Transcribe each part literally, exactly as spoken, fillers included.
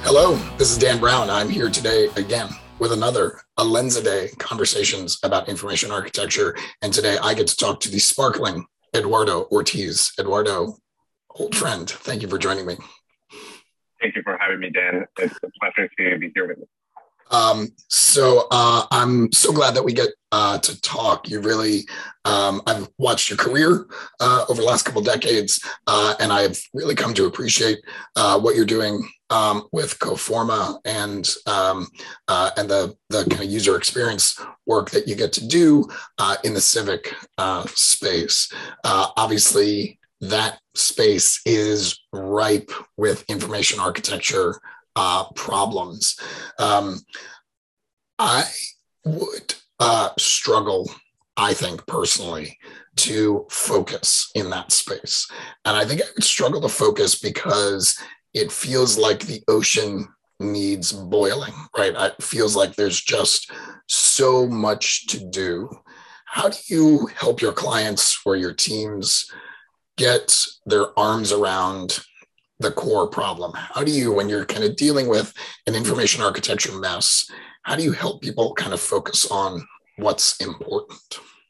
Hello, this is Dan Brown. I'm here today again with another Alenza conversations about information architecture. And today I get to talk to the sparkling Eduardo Ortiz. Eduardo, old friend, thank you for joining me. Thank you for having me, Dan. It's a pleasure to be here with you. Um, so uh, I'm so glad that we get uh, to talk. You really, um, I've watched your career uh, over the last couple of decades, uh, and I've really come to appreciate uh, what you're doing um, with Coforma and um, uh, and the the kind of user experience work that you get to do uh, in the civic uh, space. Uh, obviously, that space is ripe with information architecture Uh, problems. Um, I would uh, struggle, I think personally, to focus in that space. And I think I would struggle to focus because it feels like the ocean needs boiling, right? It feels like there's just so much to do. How do you help your clients or your teams get their arms around the core problem? How do you, when you're kind of dealing with an information architecture mess, how do you help people kind of focus on what's important?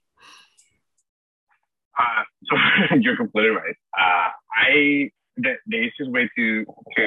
Uh, so you're completely right. Uh, I the, the easiest way to to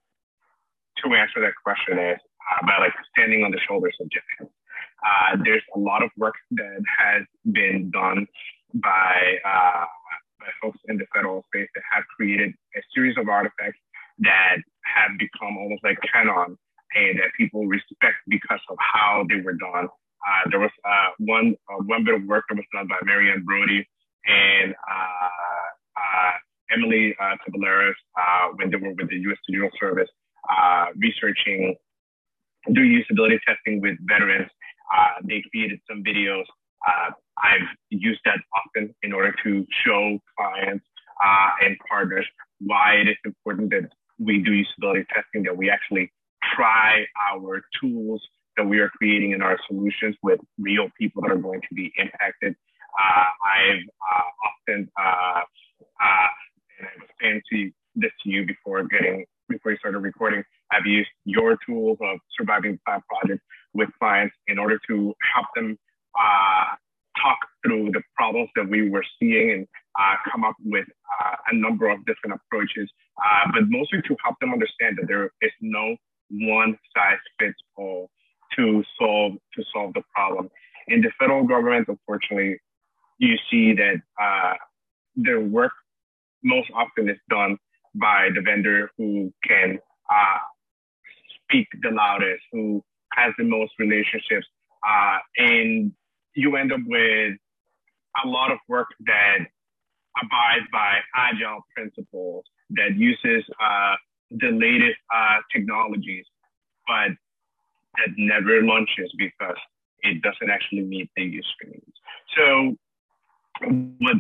to answer that question is uh, by like standing on the shoulders of giants. Uh, there's a lot of work that has been done by uh, by folks in the federal space that have created a series of artifacts that have become almost like canon and that people respect because of how they were done. Uh, there was uh, one uh, one bit of work that was done by Marianne Brody and uh, uh, Emily uh, Taballeros uh, when they were with the U S Digital Service uh, researching, doing usability testing with veterans. Uh, they created some videos. Uh, I've used that often in order to show clients uh, and partners why it is important that we do usability testing, that we actually try our tools that we are creating in our solutions with real people that are going to be impacted. Uh, I've uh, often, uh, uh, and I was saying to this to you before getting, before you started recording, I've used your tools of Surviving Plan Project with clients in order to help them uh, talk through the problems that we were seeing and uh, come up with uh, a number of different approaches, uh, but mostly to help them understand that there is no one size fits all to solve to solve the problem. In the federal government, unfortunately, you see that uh, their work most often is done by the vendor who can uh, speak the loudest, who has the most relationships, uh, and you end up with a lot of work that abides by agile principles, that uses uh, the latest uh, technologies, but that never launches because it doesn't actually meet the user needs. So what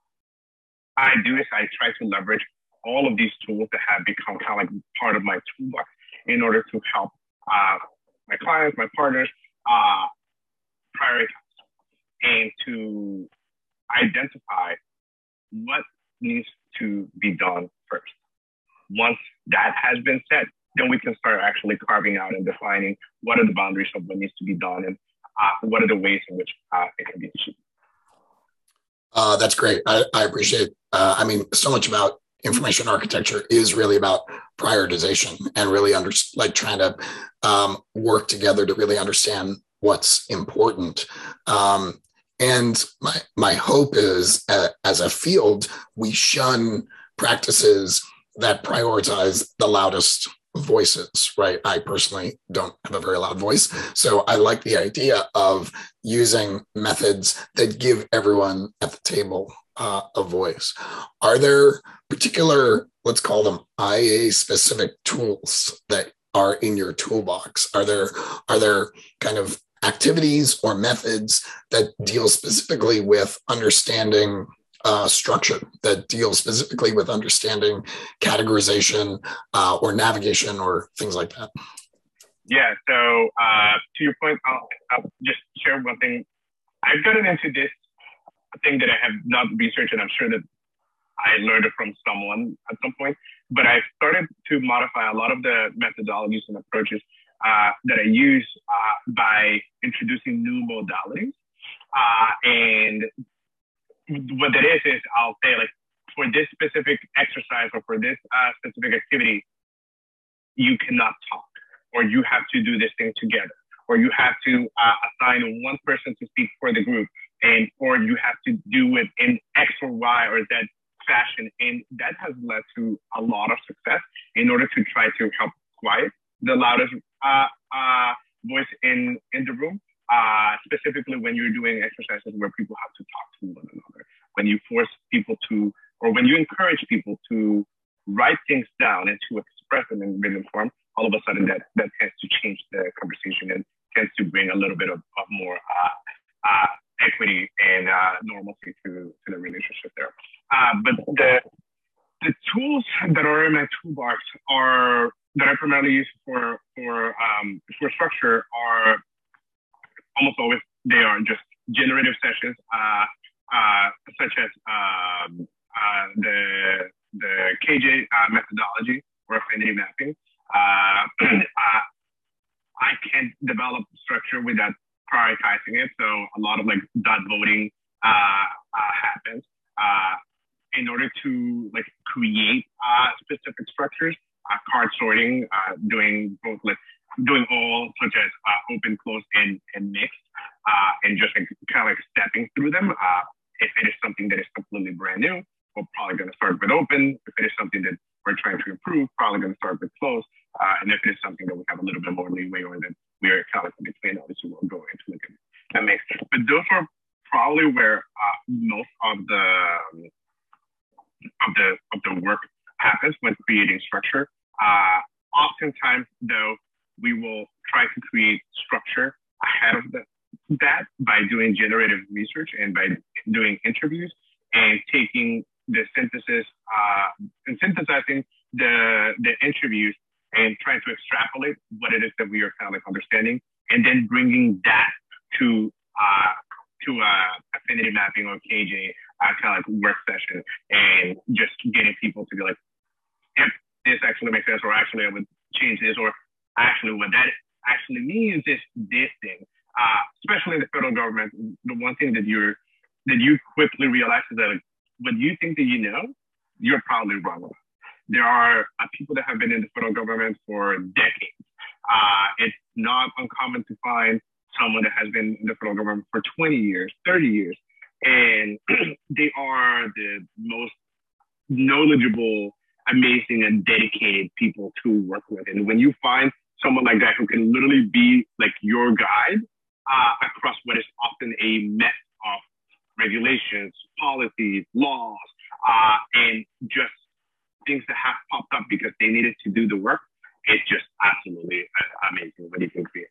I do is I try to leverage all of these tools that have become kind of like part of my toolbox in order to help uh, my clients, my partners, uh, prioritize and to identify what needs to be done first. Once that has been set, then we can start actually carving out and defining what are the boundaries of what needs to be done and uh, what are the ways in which uh, it can be achieved. Uh, that's great. I, I appreciate, uh, I mean, so much about information architecture is really about prioritization and really under, like trying to um, work together to really understand what's important. Um, and my, my hope is uh, as a field, we shun practices that prioritize the loudest voices, right? I personally don't have a very loud voice. So I like the idea of using methods that give everyone at the table uh, a voice. Are there particular, let's call them I A specific tools that are in your toolbox? Are there, are there kind of activities or methods that deal specifically with understanding uh, structure, that deal specifically with understanding categorization uh, or navigation or things like that? Yeah, so uh, to your point, I'll, I'll just share one thing. I've gotten into this thing that I have not researched, and I'm sure that I learned it from someone at some point. but I started to modify a lot of the methodologies and approaches uh, that I use uh, by introducing new modalities. Uh, and what that is, is I'll say like, for this specific exercise or for this uh, specific activity, you cannot talk, or you have to do this thing together, or you have to uh, assign one person to speak for the group, and or you have to do it in X or Y or Z fashion. And that has led to a lot of success in order to try to help quiet the loudest uh, uh, voice in, in the room, uh, specifically when you're doing exercises where people have to talk to one another. When you force people to, or when you encourage people to write things down and to express them in written form, all of a sudden that, that tends to change the conversation and tends to bring a little bit of, of more uh, uh, equity and uh, normalcy to, to the relationship there. Uh, but the the tools that are in my toolbox are that I primarily use for for um, for structure are almost always they are just generative sessions, uh, uh, such as um, uh, the the K J uh, methodology or affinity mapping. Uh, uh, I can develop structure without prioritizing it, so a lot of like dot voting uh, uh, happens. Uh, in order to like create uh, specific structures, uh, card sorting, uh, doing both like doing all such as uh, open, close, and, and mixed, uh, and just like, kind of like stepping through them. Uh, if it is something that is completely brand new, we're probably going to start with open. If it is something that we're trying to improve, probably going to start with close. Uh, and if it is something that we have a little bit more leeway or that we are kind of like between, obviously we'll go into look at that mix. But those are probably where uh, most of the um, of the of the work happens when creating structure. Uh, oftentimes, though, we will try to create structure ahead of the, that by doing generative research and by doing interviews and taking the synthesis uh, and synthesizing the the interviews and trying to extrapolate what it is that we are kind of like understanding, and then bringing that to uh, to uh, affinity mapping or K J uh, kind of like work session, and just getting people to be like, if this actually makes sense, or actually I would change this, or actually what that actually means is this thing. Uh, especially in the federal government, the one thing that you're that you quickly realize is that like, what you think that you know, you're probably wrong about. There are uh, people that have been in the federal government for decades. Uh, it's not uncommon to find someone that has been in the federal government for twenty years, thirty years, and they are the most knowledgeable, amazing, and dedicated people to work with. And when you find someone like that who can literally be like your guide uh, across what is often a mess of regulations, policies, laws, uh, and just things that have popped up because they needed to do the work, it's just absolutely amazing what you can create.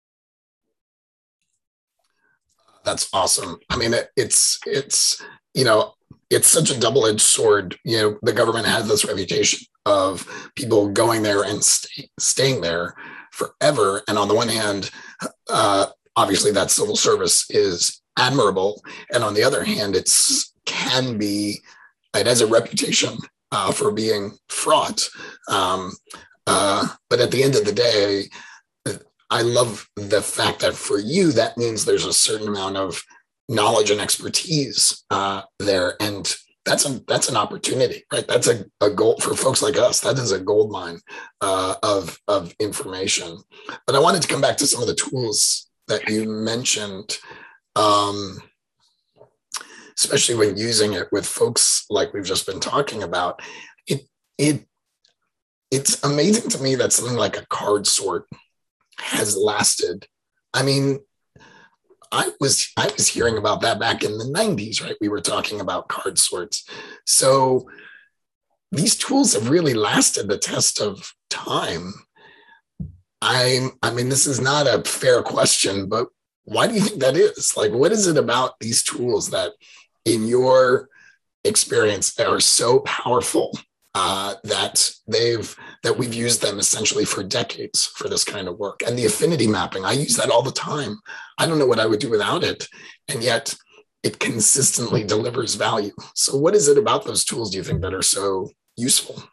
That's awesome. I mean, it, it's, it's, you know, it's such a double-edged sword. You know, the government has this reputation of people going there and stay, staying there forever. And on the one hand, uh, obviously that civil service is admirable. And on the other hand, it's can be, it has a reputation uh, for being fraught. Um, uh, but at the end of the day, I love the fact that for you, that means there's a certain amount of knowledge and expertise uh, there. And that's a, that's an opportunity, right? That's a, a goal for folks like us. That is a gold mine uh, of, of information. But I wanted to come back to some of the tools that you mentioned, um, especially when using it with folks like we've just been talking about. It, it, it's amazing to me that something like a card sort has lasted. I mean, I was I was hearing about that back in the nineties, right? We were talking about card sorts. So these tools have really lasted the test of time. I I mean, this is not a fair question, but why do you think that is? Like, what is it about these tools that, in your experience, are so powerful uh, that they've that we've used them essentially for decades for this kind of work? And the affinity mapping, I use that all the time. I don't know what I would do without it, and yet it consistently delivers value. So what is it about those tools, do you think, that are so useful?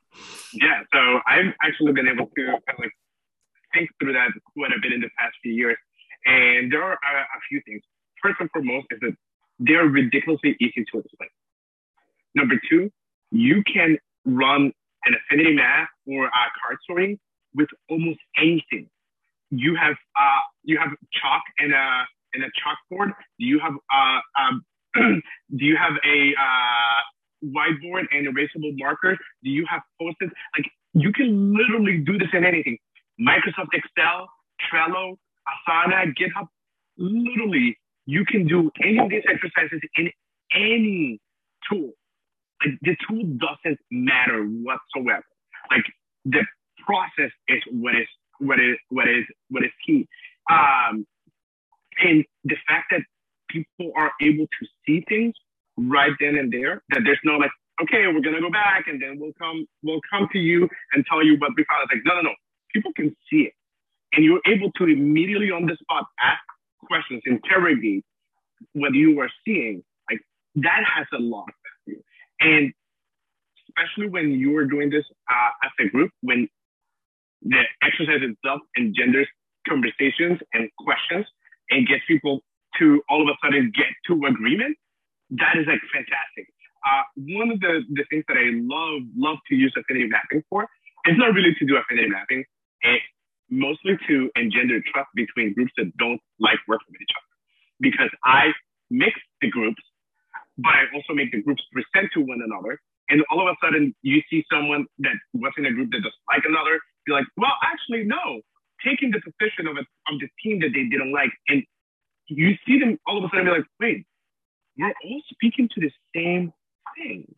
Yeah, so I've actually been able to kind of like think through that quite a bit in the past few years, and there are a, a few things. First and foremost is that they're ridiculously easy to explain. Number two, you can run an affinity map or a card sorting with almost anything. You have uh, you have chalk and a and a chalkboard. You have uh, um, do you have a uh, whiteboard and erasable markers? Do you have post-its? Like you can literally do this in anything. Microsoft Excel, Trello, Asana, GitHub. Literally, you can do any of these exercises in any tool. Like the tool doesn't matter whatsoever. Like the process is what is what is what is what is key. Um, and the fact that people are able to see things right then and there, that there's no like, okay, we're gonna go back and then we'll come we'll come to you and tell you what we found. It's like, no, no, no. People can see it. And you're able to immediately on the spot ask questions, interrogate what you are seeing. Like that has a lot of value. And especially when you are doing this uh, as a group, when the exercise itself engenders conversations and questions and gets people to all of a sudden get to agreement, that is like fantastic. Uh, one of the, the things that I love, love to use affinity mapping for is not really to do affinity mapping, it's mostly to engender trust between groups that don't like working with each other. Because I mix the groups, but I also make the groups present to one another. And all of a sudden, you see someone that was in a group that doesn't like another, be like, well, actually, no. Taking the position of, a, of the team that they didn't like. And you see them all of a sudden be like, wait, we're all speaking to the same thing.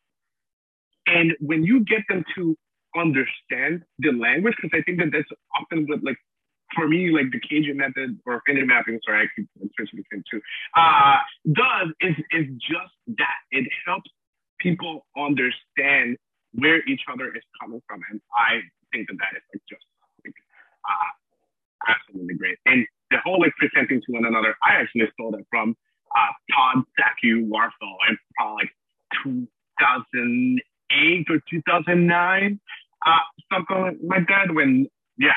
And when you get them to understand the language, because I think that that's often what, like, for me, like the Cajun method or affinity mapping, sorry, I keep switching between two, uh, does is, is just that. It helps people understand where each other is coming from. And I think that that is like just like, uh, absolutely great. And the whole like presenting to one another, I actually stole that from uh, Todd Saku Warfel in probably like two thousand eight or two thousand nine, uh, something like that. When, yeah.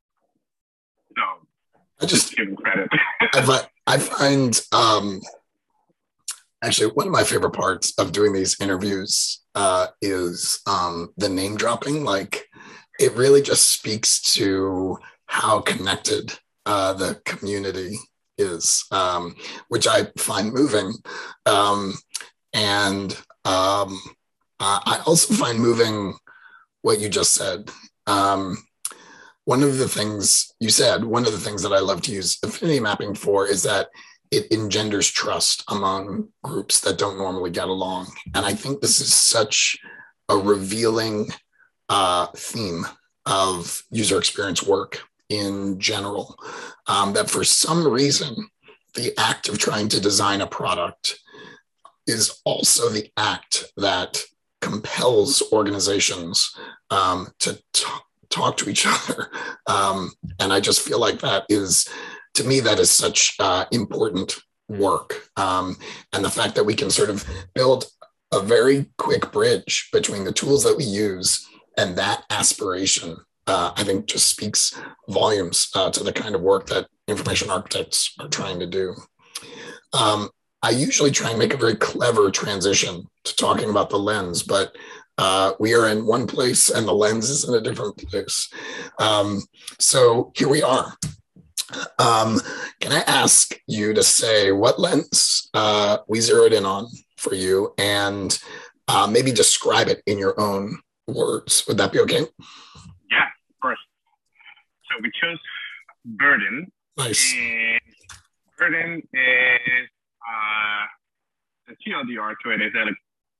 So I just give him credit. I find, I find um, actually one of my favorite parts of doing these interviews uh, is um, the name dropping. Like it really just speaks to how connected uh, the community is, um, which I find moving. Um, and um, uh, I also find moving what you just said. Um, one of the things you said, one of the things that I love to use affinity mapping for is that it engenders trust among groups that don't normally get along. And I think this is such a revealing uh, theme of user experience work in general, um, that for some reason, the act of trying to design a product is also the act that compels organizations um, to t- talk to each other. Um, and I just feel like that is, to me, that is such uh, important work. Um, and the fact that we can sort of build a very quick bridge between the tools that we use and that aspiration, uh, I think just speaks volumes uh, to the kind of work that information architects are trying to do. Um, I usually try and make a very clever transition to talking about the lens, but uh, we are in one place and the lens is in a different place. Um, so here we are. Um, can I ask you to say what lens uh, we zeroed in on for you and uh, maybe describe it in your own words? Would that be okay? Yeah, of course. So we chose Burden. Nice. And Burden is uh, the T L D R to it is that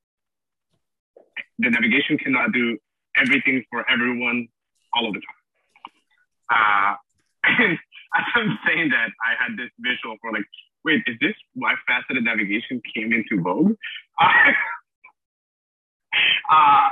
the navigation cannot do everything for everyone all of the time. Uh, and as I'm saying that, I had this visual for like, wait, is this why faceted navigation came into vogue? Uh, uh,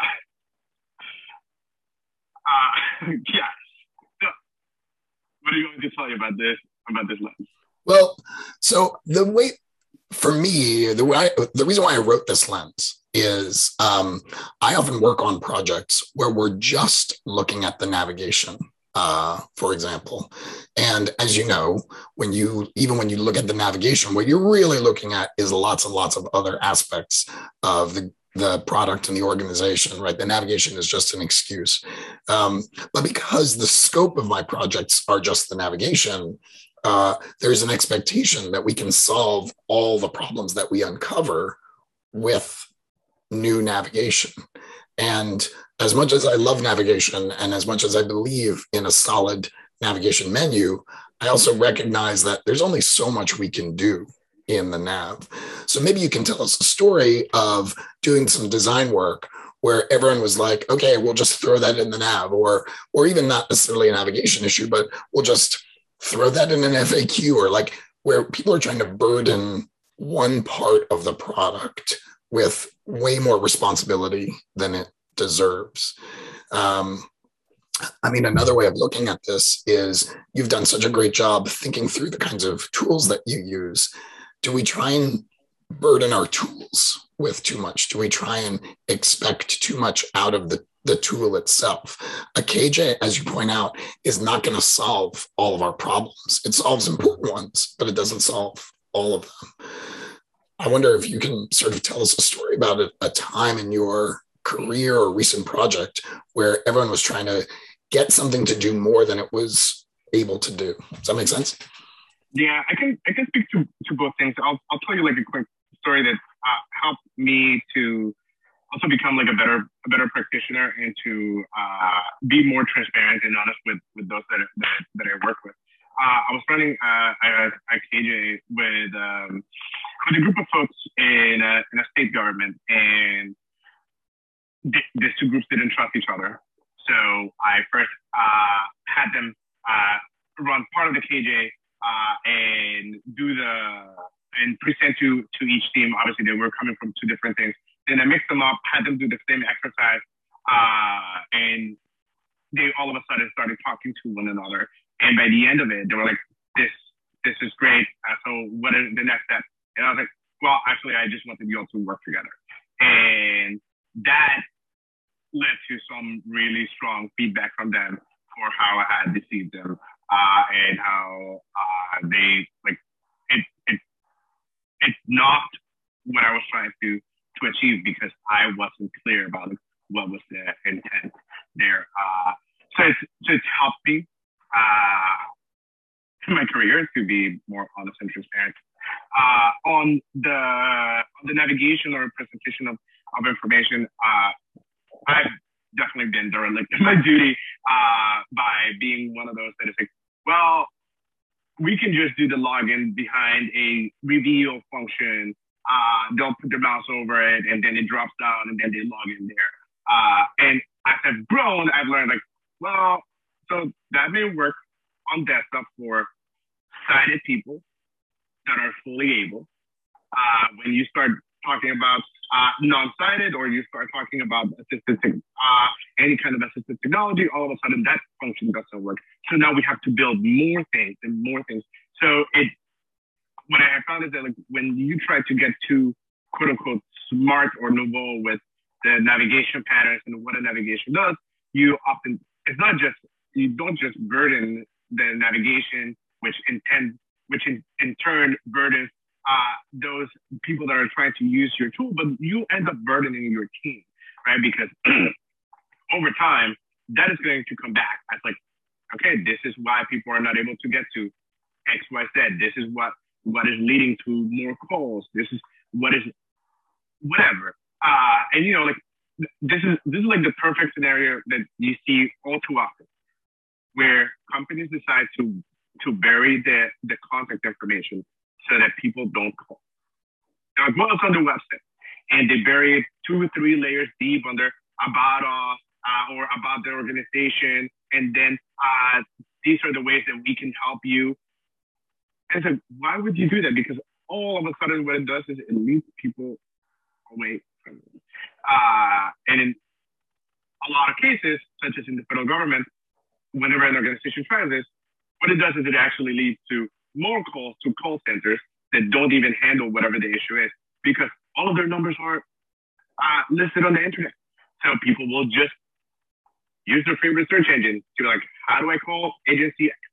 uh, yeah. So, what are you going to tell you about this, about this lens? Well, so the way, for me, the way I, the reason why I wrote this lens is um, I often work on projects where we're just looking at the navigation, uh, for example. And as you know, when you even when you look at the navigation, what you're really looking at is lots and lots of other aspects of the the product and the organization, right? The navigation is just an excuse. Um, but because the scope of my projects are just the navigation, uh, there's an expectation that we can solve all the problems that we uncover with new navigation. And as much as I love navigation and as much as I believe in a solid navigation menu, I also recognize that there's only so much we can do in the nav. So maybe you can tell us a story of doing some design work where everyone was like, okay, we'll just throw that in the nav, or or even not necessarily a navigation issue, but we'll just throw that in an F A Q, or like where people are trying to burden one part of the product with way more responsibility than it deserves. Um, I mean, another way of looking at this is you've done such a great job thinking through the kinds of tools that you use. Do we try and burden our tools with too much? Do we try and expect too much out of the, the tool itself? A K J, as you point out, is not going to solve all of our problems. It solves important ones, but it doesn't solve all of them. I wonder if you can sort of tell us a story about a, a time in your career or recent project where everyone was trying to get something to do more than it was able to do. Does that make sense? Yeah, I can I can speak to, to both things. I'll I'll tell you like a quick story that uh, helped me to also become like a better a better practitioner and to uh, be more transparent and honest with, with those that, that that I work with. Uh, I was running uh, a, a K J with um, with a group of folks in a, in a state government, and th- these two groups didn't trust each other. So I first uh, had them uh, run part of the K J. Uh, and do the and present to to each team. Obviously, they were coming from two different things. Then I mixed them up, had them do the same exercise, uh, and they all of a sudden started talking to one another. And by the end of it, they were like, "This this is great. Uh, so what is the next step?" And I was like, "Well, actually, I just wanted you all to work together." And that led to some really strong feedback from them for how I had deceived them. Uh, and how uh, they like it, it. It's not what I was trying to to achieve because I wasn't clear about what was the intent there. Uh, so it's so it's helped me uh, in my career to be more honest and transparent. Uh, on the on the navigation or presentation of of information, uh, I've definitely been derelict in my duty uh, by being one of those that is like, well, we can just do the login behind a reveal function. Uh, they'll put their mouse over it, and then it drops down, and then they log in there. Uh, and as I've grown, I've learned like, well, so that may work on desktop for sighted people that are fully able. Uh, when you start talking about uh, non-sighted, or you start talking about assistive, uh, any kind of assistive technology, all of a sudden that function doesn't work. So now we have to build more things and more things. So it, what I found is that like when you try to get too quote unquote smart or nouveau with the navigation patterns and what a navigation does, you often, it's not just, you don't just burden the navigation, which intend, which in, in turn burdens Uh, those people that are trying to use your tool, but you end up burdening your team, right? Because over time, that is going to come back as like, okay, this is why people are not able to get to X, Y, Z. This is what, what is leading to more calls. This is what is whatever. Uh, and you know, like this is this is like the perfect scenario that you see all too often, where companies decide to to bury the the contact information so that people don't call. They're like, well, it's on the website. And they bury it two or three layers deep under about us uh, or about the organization. And then uh, these are the ways that we can help you. And so why would you do that? Because all of a sudden what it does is it leads people away from it. Uh, and in a lot of cases, such as in the federal government, whenever an organization tries this, what it does is it actually leads to more calls to call centers that don't even handle whatever the issue is, because all of their numbers are uh, listed on the internet. So people will just use their favorite search engine to be like, how do I call agency X?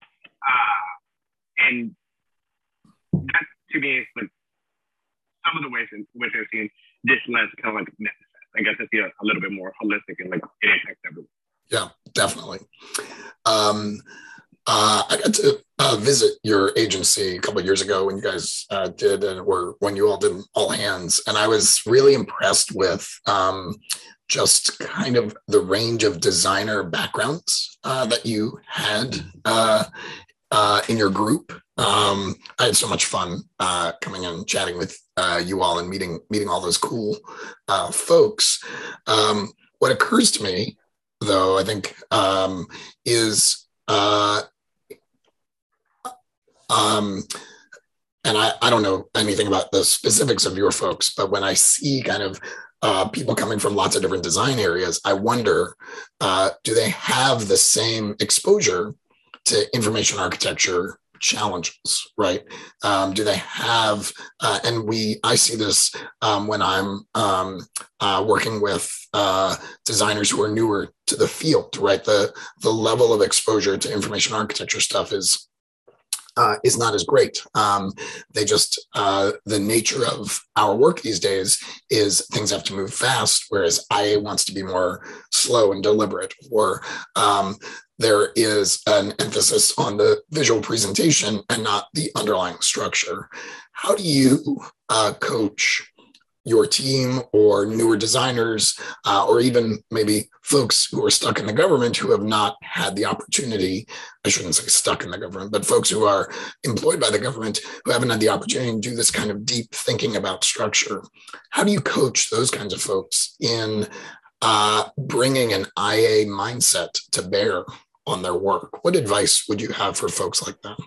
Uh, and that to me is like some of the ways in which I've seen this lens kind of like manifest. I guess I see a, a little bit more holistic and like it impacts everyone. Yeah, definitely. Um, uh, I got to uh, visit your agency a couple of years ago when you guys uh, did, and or when you all did All Hands, and I was really impressed with um, just kind of the range of designer backgrounds uh, that you had uh, uh, in your group. Um, I had so much fun uh, coming in and chatting with uh, you all and meeting meeting all those cool uh, folks. Um, what occurs to me, though, I think, um, is uh, um, and I, I don't know anything about the specifics of your folks, but when I see kind of uh, people coming from lots of different design areas, I wonder, uh, do they have the same exposure to information architecture challenges, right? Um, do they have, uh, and we, I see this um, when I'm um, uh, working with uh, designers who are newer to the field, right? The, the level of exposure to information architecture stuff is Uh, is not as great. Um, they just, uh, the nature of our work these days is things have to move fast, whereas I A wants to be more slow and deliberate, or um, there is an emphasis on the visual presentation and not the underlying structure. How do you uh, coach your team or newer designers, uh, or even maybe folks who are stuck in the government who have not had the opportunity, I shouldn't say stuck in the government, but folks who are employed by the government who haven't had the opportunity to do this kind of deep thinking about structure? How do you coach those kinds of folks in uh, bringing an I A mindset to bear on their work? What advice would you have for folks like that?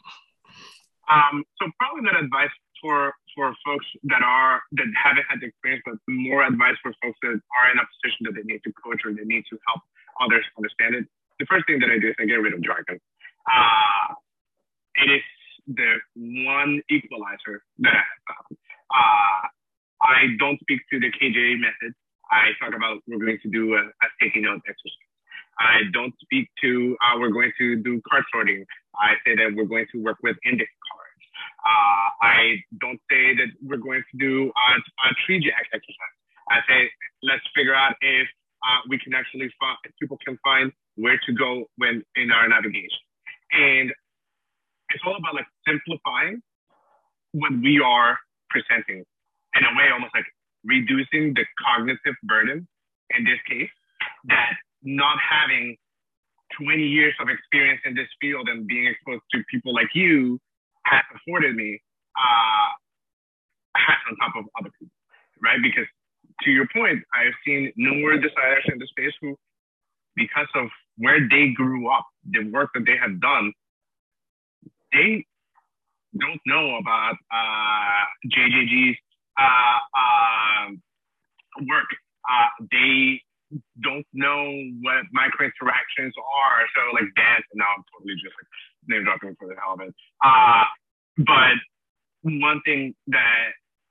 Um, so probably not advice for for folks that are that haven't had the experience, but more advice for folks that are in a position that they need to coach or they need to help others understand it. The first thing that I do is I get rid of jargon. Uh, it is the one equalizer that I have found. Uh, I don't speak to the K J A method. I talk about we're going to do a, a sticky note exercise. I don't speak to uh, we're going to do card sorting. I say that we're going to work with index cards. Uh, I don't say that we're going to do a, a tree jack exercise. I say, let's figure out if uh, we can actually find, if people can find where to go when in our navigation. And it's all about like simplifying what we are presenting in a way, almost like reducing the cognitive burden in this case, that not having twenty years of experience in this field and being exposed to people like you has afforded me uh, hats on top of other people, right? Because to your point, I've seen newer designers in the space who, because of where they grew up, the work that they have done, they don't know about uh, J J G's uh, uh, work. Uh, they don't know what micro interactions are. So like dance, and now I'm totally just like name dropping for the hell of it. Uh, but one thing that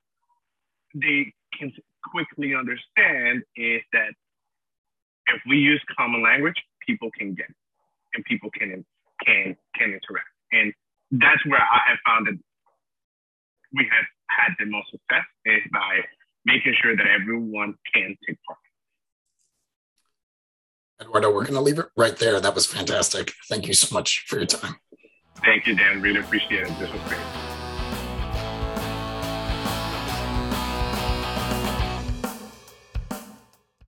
they can quickly understand is that if we use common language, people can get it, and people can can can interact. And that's where I have found that we have had the most success, is by making sure that everyone can take part. Eduardo, we're going to leave it right there. That was fantastic. Thank you so much for your time. Thank you, Dan. Really appreciate it. This was great.